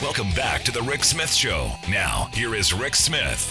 Welcome back to the Rick Smith Show. Now, here is Rick Smith.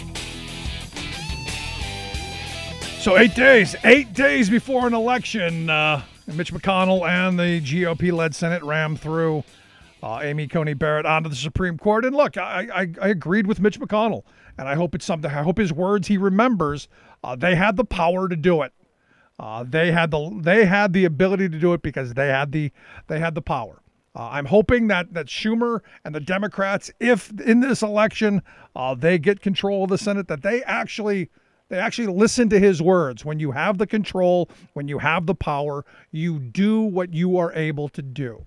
So 8 days before an election, Mitch McConnell and the GOP-led Senate rammed through Amy Coney Barrett onto the Supreme Court. And look, I agreed with Mitch McConnell, and I hope it's something. I hope his words he remembers. They had the power to do it. They had the ability to do it because they had the power. I'm hoping that Schumer and the Democrats, if in this election they get control of the Senate, that they actually listen to his words. When you have the control, when you have the power, you do what you are able to do.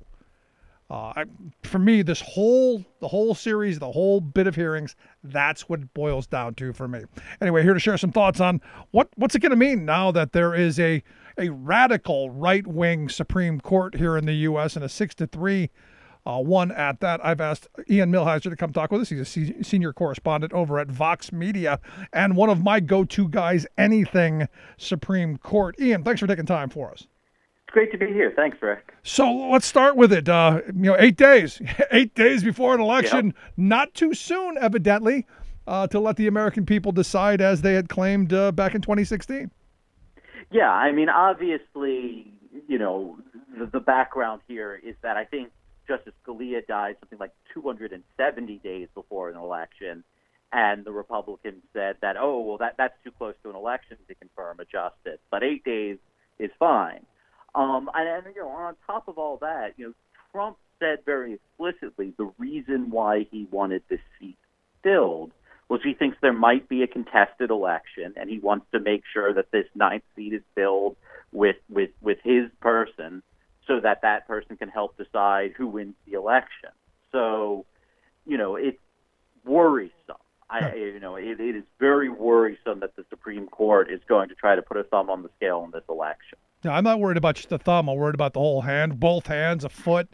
For me, the whole series, the whole bit of hearings, that's what it boils down to for me. Anyway, here to share some thoughts on what's it going to mean now that there is a radical right-wing Supreme Court here in the U.S. and a 6-3 one at that. I've asked Ian Millhiser to come talk with us. He's a senior correspondent over at Vox Media and one of my go-to guys, anything Supreme Court. Ian, thanks for taking time for us. It's great to be here. Thanks, Rick. So let's start with it. 8 days, 8 days before an election, Not too soon, evidently, to let the American people decide as they had claimed back in 2016. Yeah, I mean, obviously, the background here is that I think Justice Scalia died something like 270 days before an election, and the Republicans said that, that's too close to an election to confirm a justice, but 8 days is fine. And on top of all that, Trump said very explicitly the reason why he wanted this seat filled was he thinks there might be a contested election, and he wants to make sure that this ninth seat is filled with his person, so that person can help decide who wins the election. So, it's worrisome. It is very worrisome that the Supreme Court is going to try to put a thumb on the scale in this election. Yeah, I'm not worried about just the thumb. I'm worried about the whole hand, both hands, a foot,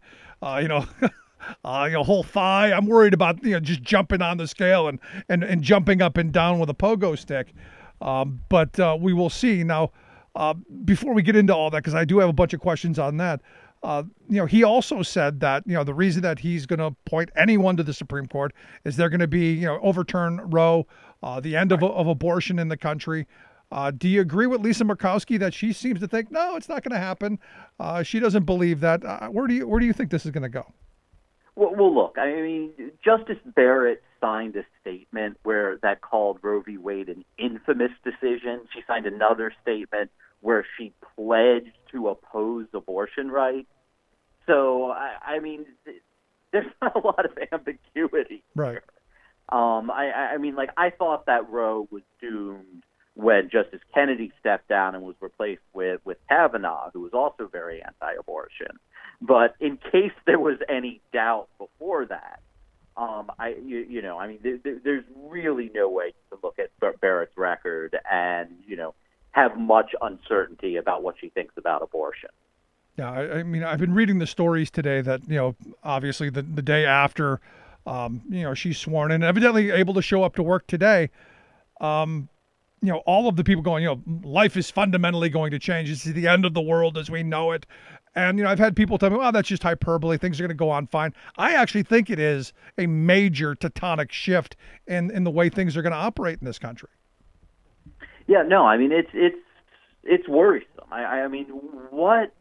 whole thigh. I'm worried about just jumping on the scale and jumping up and down with a pogo stick. But we will see. Now, before we get into all that, because I do have a bunch of questions on that, he also said that the reason that he's going to appoint anyone to the Supreme Court is they're going to be overturn Roe, the end of abortion in the country. Do you agree with Lisa Murkowski that she seems to think no, it's not going to happen? She doesn't believe that. Where do you think this is going to go? Well, look, I mean, Justice Barrett signed a statement that called Roe v. Wade an infamous decision. She signed another statement where she pledged to oppose abortion rights. So, I mean, there's not a lot of ambiguity. Right. I thought that Roe was doomed when Justice Kennedy stepped down and was replaced with Kavanaugh, who was also very anti-abortion. But in case there was any doubt before that, there's really no way to look at Barrett's record and, have much uncertainty about what she thinks about abortion. Yeah, I mean, I've been reading the stories today that, obviously the day after, she's sworn in, evidently able to show up to work today. All of the people going, life is fundamentally going to change. This is the end of the world as we know it. And, I've had people tell me, that's just hyperbole. Things are going to go on fine. I actually think it is a major tectonic shift in the way things are going to operate in this country. Yeah, no, I mean, it's worrisome. I mean, what,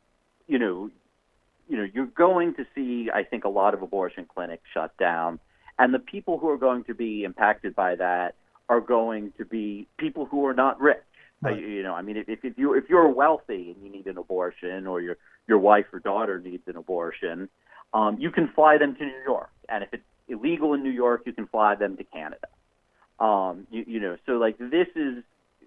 you're going to see, I think, a lot of abortion clinics shut down. And the people who are going to be impacted by that are going to be people who are not rich. Right. If you're wealthy and you need an abortion, or your wife or daughter needs an abortion, you can fly them to New York, and if it's illegal in New York, you can fly them to Canada. So this is,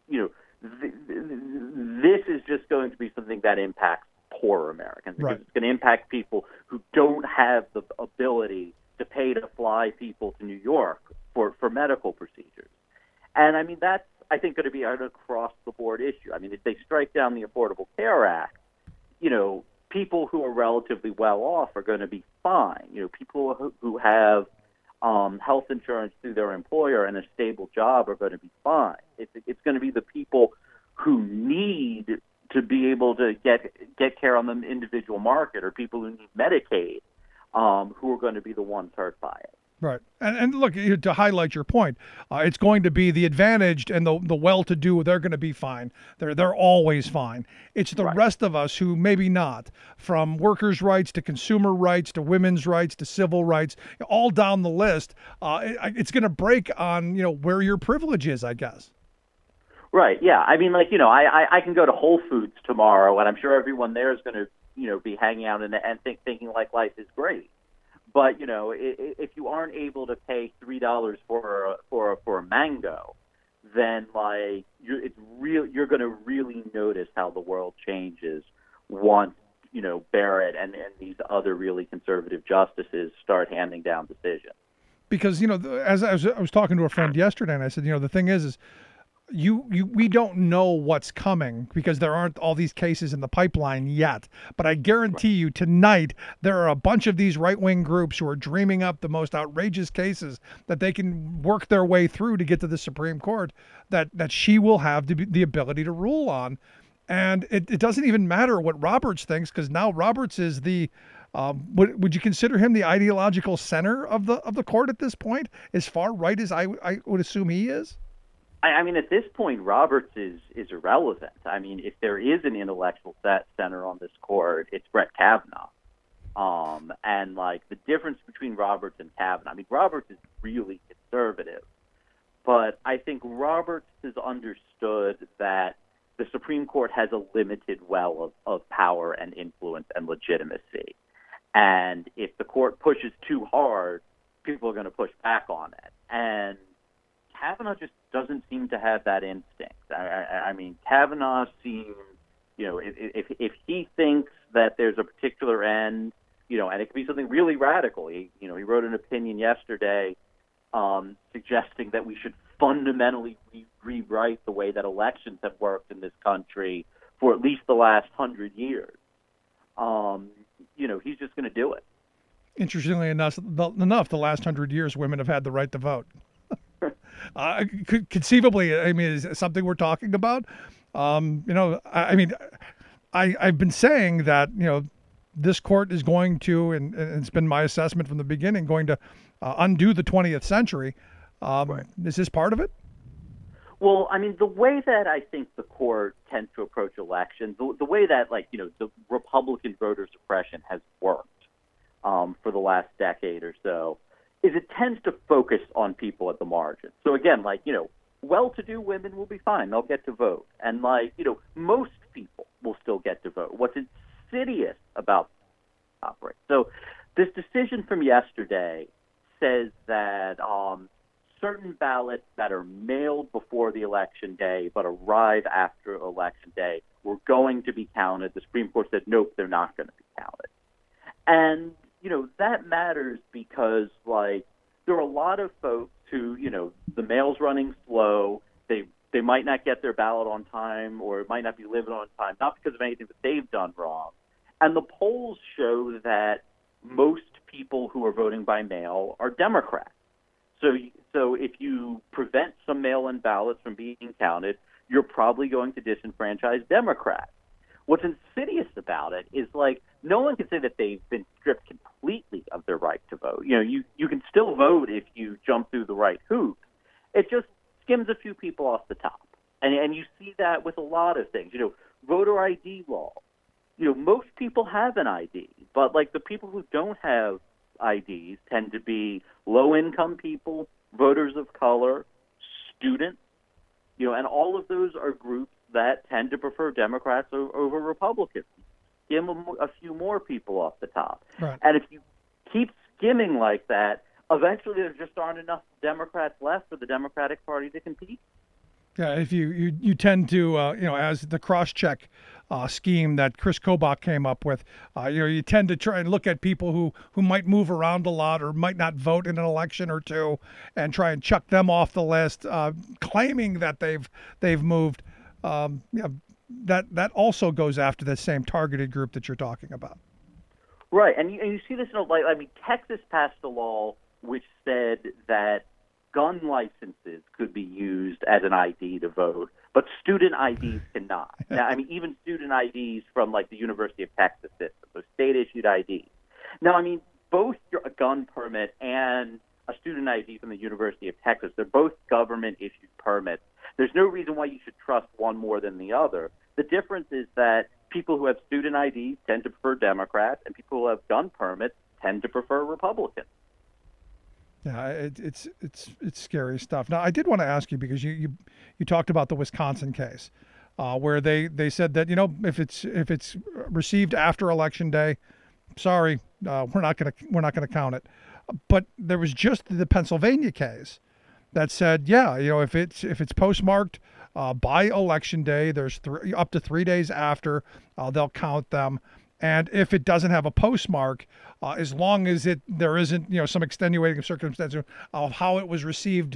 this is just going to be something that impacts poor Americans, because It's going to impact people who don't have the ability to pay to fly people to New York for medical procedures. And I mean, that's, I think, going to be an across-the-board issue. I mean, if they strike down the Affordable Care Act, people who are relatively well-off are going to be fine. People who have health insurance through their employer and a stable job are going to be fine. It's going to be the people who need to be able to get care on the individual market, or people who need Medicaid, who are going to be the ones hurt by it. Right. And look, to highlight your point, it's going to be the advantaged and the well-to-do. They're going to be fine. They're always fine. It's the rest of us who maybe not, from workers' rights to consumer rights to women's rights to civil rights, all down the list. It's going to break on, where your privilege is, I guess. Right. Yeah. I mean, I can go to Whole Foods tomorrow, and I'm sure everyone there is going to, be hanging out and thinking like life is great. But if you aren't able to pay $3 for a mango, then you're going to really notice how the world changes once Barrett and these other really conservative justices start handing down decisions. Because as I was talking to a friend yesterday, and I said, the thing is we don't know what's coming because there aren't all these cases in the pipeline yet. But I guarantee you tonight there are a bunch of these right-wing groups who are dreaming up the most outrageous cases that they can work their way through to get to the Supreme Court that she will have the ability to rule on. And it doesn't even matter what Roberts thinks, because now Roberts is the would you consider him the ideological center of the court at this point, as far right as I would assume he is? I mean, at this point, Roberts is irrelevant. I mean, if there is an intellectual center on this court, it's Brett Kavanaugh. And the difference between Roberts and Kavanaugh, I mean, Roberts is really conservative, but I think Roberts has understood that the Supreme Court has a limited well of power and influence and legitimacy. And if the court pushes too hard, people are going to push back on it. And Kavanaugh just doesn't seem to have that instinct. I mean, Kavanaugh seems, if he thinks that there's a particular end, and it could be something really radical. He wrote an opinion yesterday suggesting that we should fundamentally rewrite the way that elections have worked in this country for at least the last 100 years. He's just going to do it. Interestingly enough, the last 100 years, women have had the right to vote. Conceivably, I mean, is it something we're talking about? I've been saying that, this court is going to, and it's been my assessment from the beginning, going to undo the 20th century. Right. Is this part of it? Well, I mean, the way that I think the court tends to approach elections, the way that, the Republican voter suppression has worked for the last decade or so, is it tends to focus on people at the margin. So again, well-to-do women will be fine. They'll get to vote. And most people will still get to vote. What's insidious about operate. So this decision from yesterday says that certain ballots that are mailed before the election day but arrive after election day were going to be counted. The Supreme Court said, nope, they're not going to be counted. And that matters because, there are a lot of folks who, the mail's running slow. They might not get their ballot on time, or it might not be delivered on time, not because of anything that they've done wrong. And the polls show that most people who are voting by mail are Democrats. So if you prevent some mail-in ballots from being counted, you're probably going to disenfranchise Democrats. What's insidious about it is no one can say that they've been stripped completely of their right to vote. You can still vote if you jump through the right hoop. It just skims a few people off the top. And you see that with a lot of things. Voter ID law. Most people have an ID, but the people who don't have IDs tend to be low-income people, voters of color, students, and all of those are groups that tend to prefer Democrats over Republicans. Skim a few more people off the top. Right. And if you keep skimming like that, eventually there just aren't enough Democrats left for the Democratic Party to compete. Yeah, if you tend to, as the cross-check scheme that Chris Kobach came up with, you tend to try and look at people who might move around a lot or might not vote in an election or two and try and chuck them off the list, claiming that they've moved. That also goes after the same targeted group that you're talking about. Right, and you see this in Texas passed a law which said that gun licenses could be used as an ID to vote, but student IDs cannot. Now, even student IDs from the University of Texas system, so state-issued IDs. Now, both a gun permit and a student ID from the University of Texas, they're both government-issued permits. There's no reason why you should trust one more than the other. The difference is that people who have student IDs tend to prefer Democrats, and people who have gun permits tend to prefer Republicans. Yeah, it's scary stuff. Now, I did want to ask you, because you talked about the Wisconsin case, where they said that, if it's received after Election Day, sorry, we're not gonna count it. But there was just the Pennsylvania case that said, yeah, if it's postmarked by Election Day, there's up to 3 days after, they'll count them. And if it doesn't have a postmark, as long as there isn't some extenuating circumstance of how it was received,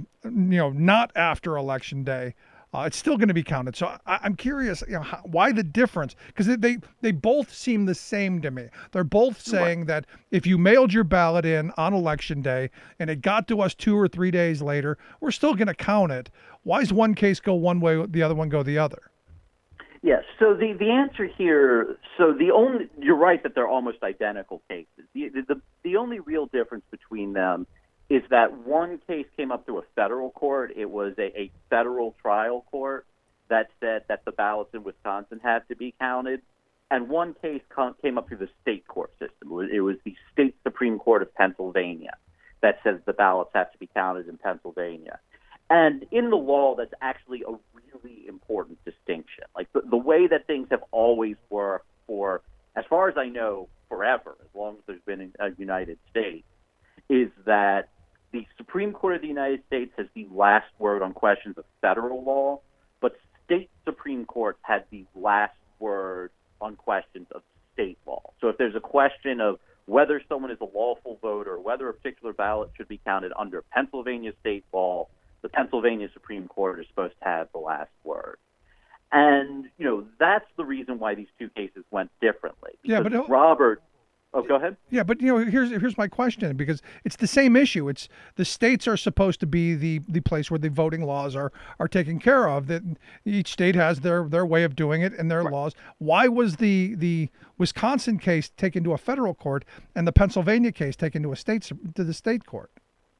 not after Election Day, it's still going to be counted. So I'm curious, why the difference? Because they both seem the same to me. They're both saying that if you mailed your ballot in on Election Day and it got to us 2 or 3 days later, we're still going to count it. Why does one case go one way, the other one go the other? Yes. So the answer here, you're right that they're almost identical cases. The only real difference between them is that one case came up through a federal court. It was a federal trial court that said that the ballots in Wisconsin had to be counted. And one case came up through the state court system. It was the state Supreme Court of Pennsylvania that says the ballots have to be counted in Pennsylvania. And in the law, that's actually a really important distinction. Like the way that things have always worked for, as far as I know, forever, as long as there's been a United States, is that the Supreme Court of the United States has the last word on questions of federal law, but state Supreme Courts had the last word on questions of state law. So if there's a question of whether someone is a lawful voter, or whether a particular ballot should be counted under Pennsylvania state law, the Pennsylvania Supreme Court is supposed to have the last word. And, that's the reason why these two cases went differently. Yeah, but Robert... Oh, go ahead. Yeah, but here's my question, because it's the same issue. It's the states are supposed to be the place where the voting laws are taken care of. That each state has their way of doing it and their laws. Why was the Wisconsin case taken to a federal court and the Pennsylvania case taken to the state court?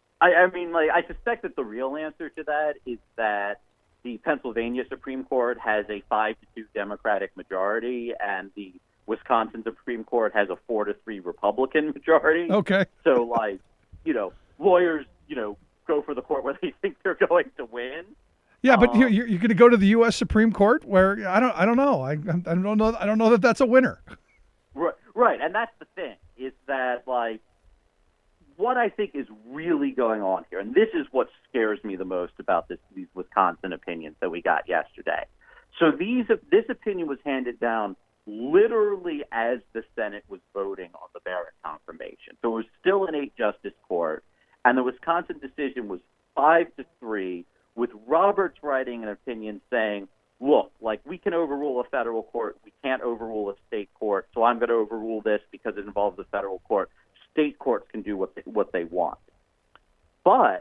I suspect that the real answer to that is that the Pennsylvania Supreme Court has a 5-2 Democratic majority, and the Wisconsin Supreme Court has a 4-3 Republican majority. Okay. So, lawyers, go for the court where they think they're going to win. Yeah, but you're going to go to the U.S. Supreme Court, where I don't know. I don't know that that's a winner. Right, and that's the thing, is that what I think is really going on here, and this is what scares me the most about these Wisconsin opinions that we got yesterday. So this opinion was handed down literally as the Senate was voting on the Barrett confirmation. So it was still an 8-justice court, and the Wisconsin decision was 5-3, with Roberts writing an opinion saying, look, we can overrule a federal court, we can't overrule a state court, so I'm going to overrule this because it involves a federal court. State courts can do what they want. But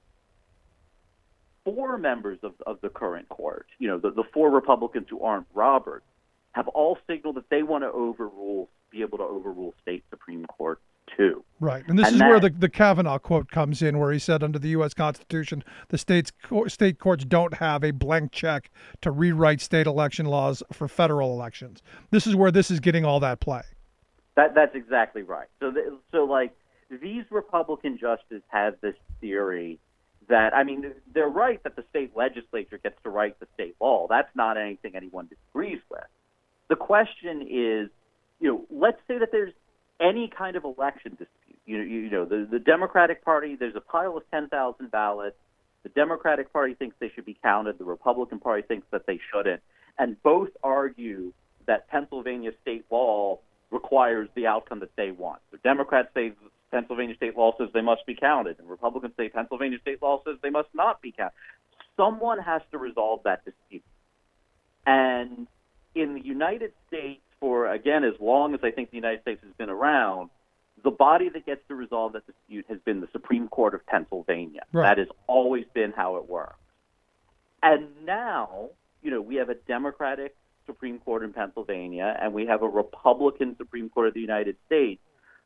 4 members of the current court, the 4 Republicans who aren't Roberts, have all signaled that they want to be able to overrule state Supreme Court too. Right, and this is where the Kavanaugh quote comes in, where he said under the U.S. Constitution, the state courts don't have a blank check to rewrite state election laws for federal elections. This is where this is getting all that play. That's exactly right. So these Republican justices have this theory that, they're right that the state legislature gets to write the state law. That's not anything anyone disagrees with. The question is, let's say that there's any kind of election dispute. The Democratic Party, there's a pile of 10,000 ballots. The Democratic Party thinks they should be counted. The Republican Party thinks that they shouldn't. And both argue that Pennsylvania state law requires the outcome that they want. The Democrats say Pennsylvania state law says they must be counted, and Republicans say Pennsylvania state law says they must not be counted. Someone has to resolve that dispute. And in the United States, for, again, as long as I think the United States has been around, the body that gets to resolve that dispute has been the Supreme Court of Pennsylvania. Right. That has always been how it works. And now, we have a Democratic Supreme Court in Pennsylvania, and we have a Republican Supreme Court of the United States.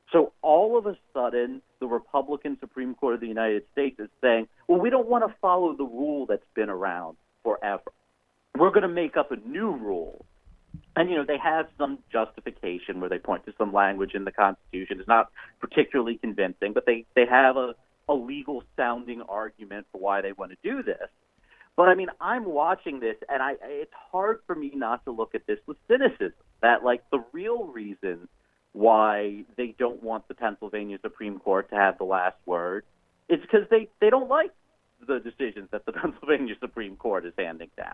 So all of a sudden, the Republican Supreme Court of the United States is saying, well, we don't want to follow the rule that's been around forever. We're going to make up a new rule. And, they have some justification where they point to some language in the Constitution. It's not particularly convincing, but they have a legal sounding argument for why they want to do this. But, I'm watching this, and it's hard for me not to look at this with cynicism, that, the real reason why they don't want the Pennsylvania Supreme Court to have the last word is because they don't like the decisions that the Pennsylvania Supreme Court is handing down.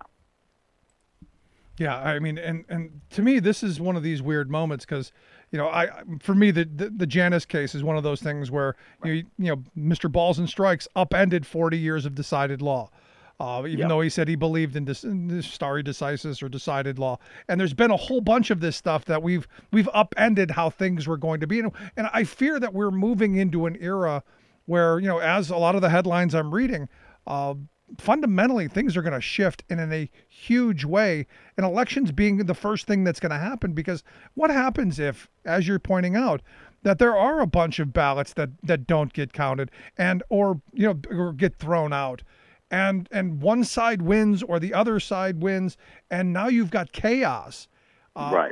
Yeah, and to me, this is one of these weird moments because, for me, the Janus case is one of those things where, Mr. Balls and Strikes upended 40 years of decided law. Even though he said he believed in stare decisis or decided law. And there's been a whole bunch of this stuff that we've upended how things were going to be. And I fear that we're moving into an era where, as a lot of the headlines I'm reading, fundamentally things are going to shift in a huge way, and elections being the first thing that's going to happen. Because what happens if, as you're pointing out, that there are a bunch of ballots that don't get counted or get thrown out? And one side wins or the other side wins, and now you've got chaos. Right.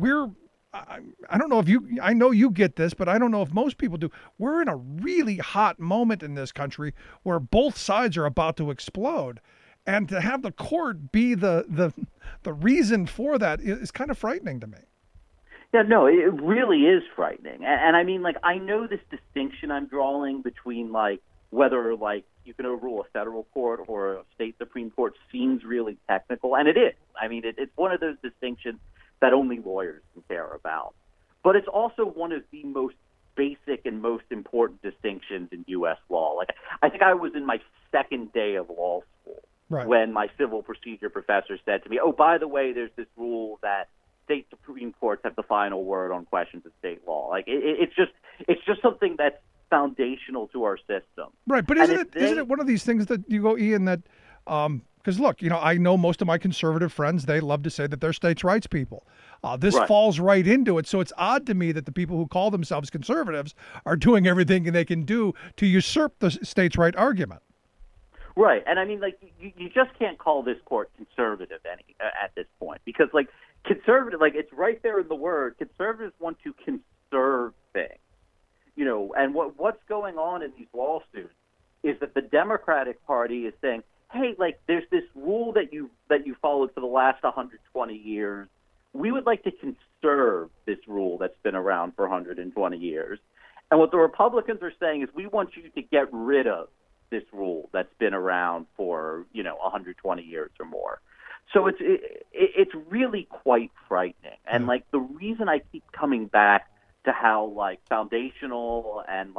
I don't know if I know you get this, but I don't know if most people do. We're in a really hot moment in this country where both sides are about to explode. And to have the court be the reason for that is kind of frightening to me. Yeah, no, it really is frightening. And I know this distinction I'm drawing between, whether, you can overrule a federal court or a state Supreme Court seems really technical, and it is. It's one of those distinctions that only lawyers can care about. But it's also one of the most basic and most important distinctions in U.S. law. I think I was in my second day of law school when my civil procedure professor said to me, oh, by the way, there's this rule that state Supreme Courts have the final word on questions of state law. It's just something that's foundational to our system. Right, but isn't it one of these things that you go, Ian, that because look, I know most of my conservative friends, they love to say that they're states' rights people. This falls right into it. So it's odd to me that the people who call themselves conservatives are doing everything they can do to usurp the states' right argument. Right, and you just can't call this court conservative at this point because conservative, it's right there in the word. Conservatives want to conserve things. And what's going on in these lawsuits is that the Democratic Party is saying, hey, there's this rule that you followed for the last 120 years. We would like to conserve this rule that's been around for 120 years. And what the Republicans are saying is we want you to get rid of this rule that's been around for, 120 years or more. So it's really quite frightening. And the reason I keep coming back to how foundational and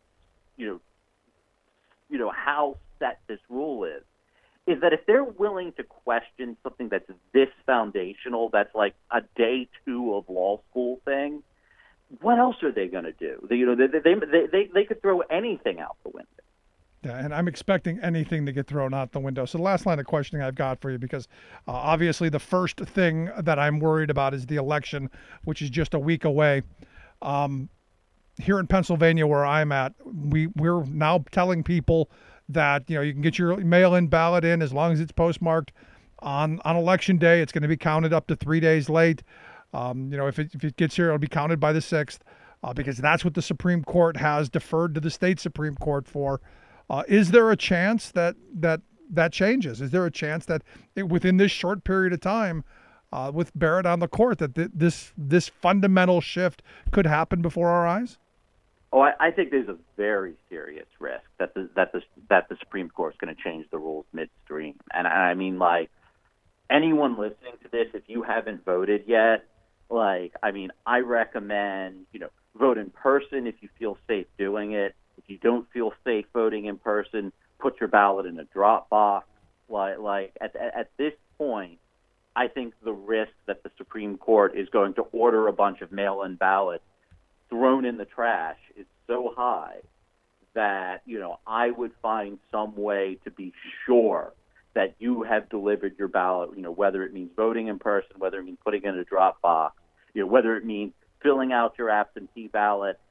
how set this rule is that if they're willing to question something that's this foundational, that's a day two of law school thing, what else are they going to do? They could throw anything out the window. Yeah, and I'm expecting anything to get thrown out the window. So the last line of questioning I've got for you, because obviously the first thing that I'm worried about is the election, which is just a week away. Here in Pennsylvania, where I'm at, we're now telling people that you can get your mail-in ballot in as long as it's postmarked on election day. It's going to be counted up to 3 days late. If it gets here, it'll be counted by the 6th, because that's what the Supreme Court has deferred to the state Supreme Court for. Is there a chance that changes? Is there a chance that within this short period of time, with Barrett on the court, that this fundamental shift could happen before our eyes? Oh, I think there's a very serious risk that the Supreme Court is going to change the rules midstream. And anyone listening to this, if you haven't voted yet, I recommend vote in person if you feel safe doing it. If you don't feel safe voting in person, put your ballot in a drop box. At this point, I think the risk that the Supreme Court is going to order a bunch of mail-in ballots thrown in the trash is so high that, I would find some way to be sure that you have delivered your ballot, whether it means voting in person, whether it means putting it in a drop box, whether it means filling out your absentee ballot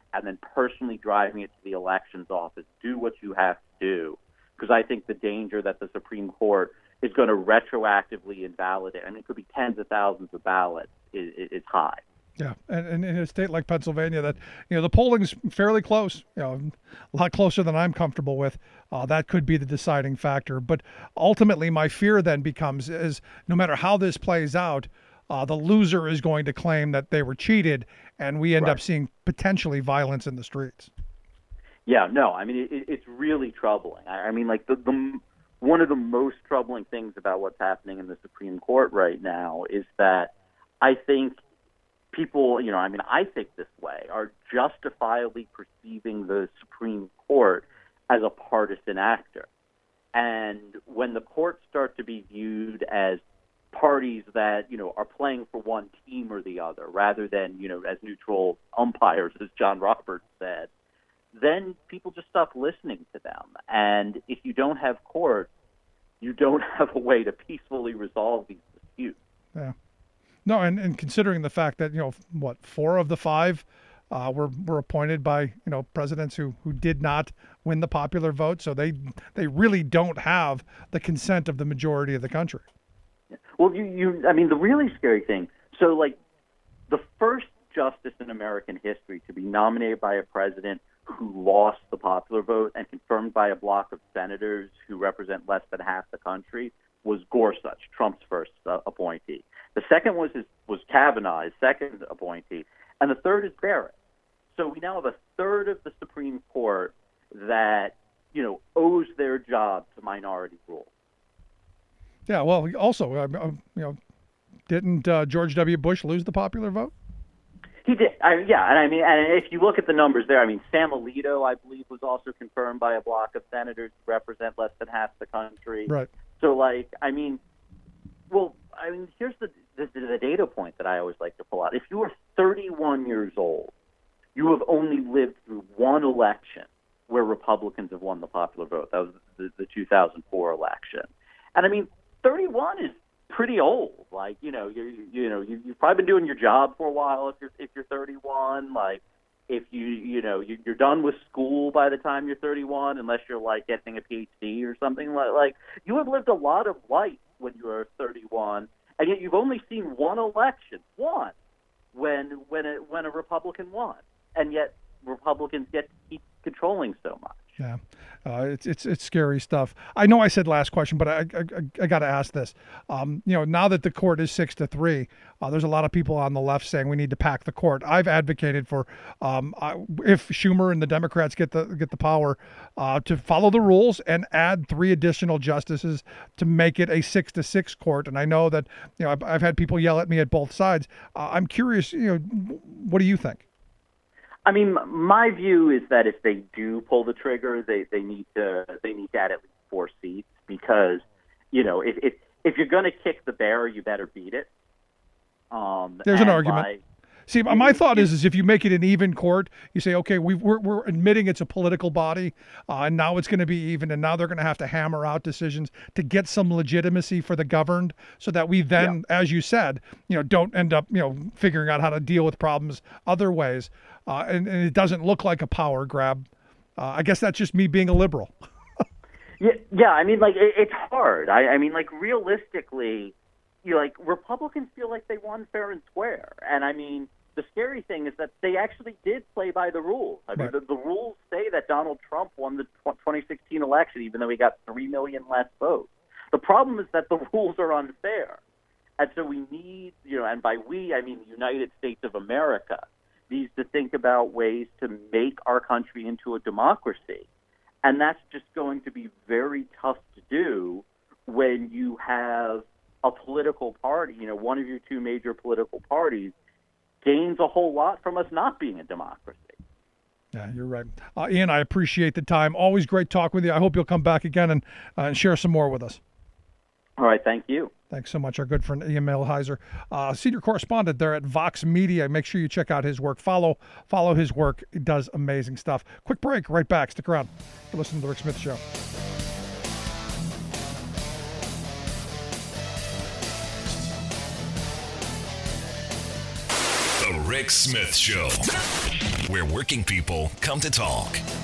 and then personally driving it to the elections office. Do what you have to do, because I think the danger that the Supreme Court is going to retroactively invalidate, I mean, it could be tens of thousands of ballots, is high. Yeah, and in a state like Pennsylvania, that the polling's fairly close, a lot closer than I'm comfortable with. That could be the deciding factor. But ultimately, my fear then becomes is no matter how this plays out, the loser is going to claim that they were cheated, and we end up seeing potentially violence in the streets. Yeah, no, I mean it's really troubling. I mean, like the one of the most troubling things about what's happening in the Supreme Court right now is that I think people, I think this way, are justifiably perceiving the Supreme Court as a partisan actor. And when the courts start to be viewed as parties that, are playing for one team or the other, rather than, as neutral umpires, as John Roberts said, then people just stop listening to them. And if you don't have courts, you don't have a way to peacefully resolve these disputes. Yeah. No, and considering the fact that, 4 of the 5 were appointed by, presidents who did not win the popular vote. So they really don't have the consent of the majority of the country. Well, the really scary thing, so like the first justice in American history to be nominated by a president who lost the popular vote and confirmed by a block of senators who represent less than half the country was Gorsuch, Trump's first appointee. The second was Kavanaugh, his second appointee, and the third is Barrett. So we now have a third of the Supreme Court that owes their job to minority rule. Yeah, well, also, didn't George W. Bush lose the popular vote? He did. And if you look at the numbers there, Sam Alito, I believe, was also confirmed by a block of senators who represent less than half the country. Right. So, here's the data point that I always like to pull out. If you are 31 years old, you have only lived through one election where Republicans have won the popular vote. That was the 2004 election. And 31 is pretty old. You've probably been doing your job for a while if you're 31. If you're done with school by the time you're 31, unless you're getting a PhD or something like you have lived a lot of life when you are 31, and yet you've only seen one election, when a Republican won, and yet Republicans get to keep controlling so much. Yeah, it's scary stuff. I know I said last question, but I got to ask this. Now that the court is 6-3, there's a lot of people on the left saying we need to pack the court. I've advocated for if Schumer and the Democrats get the power to follow the rules and add 3 additional justices to make it a 6-6 court. And I know that I've had people yell at me at both sides. I'm curious. What do you think? My view is that if they do pull the trigger, they need to add at least 4 seats, because if you're going to kick the bear, you better beat it. There's an argument. See, my thought is if you make it an even court, you say, okay, we're admitting it's a political body, and now it's going to be even, and now they're going to have to hammer out decisions to get some legitimacy for the governed, so that we then, as you said, don't end up, figuring out how to deal with problems other ways, and it doesn't look like a power grab. I guess that's just me being a liberal. Yeah. It's hard. Realistically, Republicans feel like they won fair and square, and the scary thing is that they actually did play by the rules. Right. The rules say that Donald Trump won the 2016 election, even though he got 3 million less votes. The problem is that the rules are unfair. And so we need, and by we, I mean the United States of America, needs to think about ways to make our country into a democracy. And that's just going to be very tough to do when you have a political party, one of your 2 major political parties, gains a whole lot from us not being a democracy. Yeah, you're right. Ian, I appreciate the time. Always great talk with you. I hope you'll come back again and share some more with us. All right, thank you. Thanks so much. Our good friend Ian Millhiser, senior correspondent there at Vox Media. Make sure you check out his work. Follow his work. He does amazing stuff. Quick break, right back. Stick around. You're listening to The Rick Smith Show. The Rick Smith Show, where working people come to talk.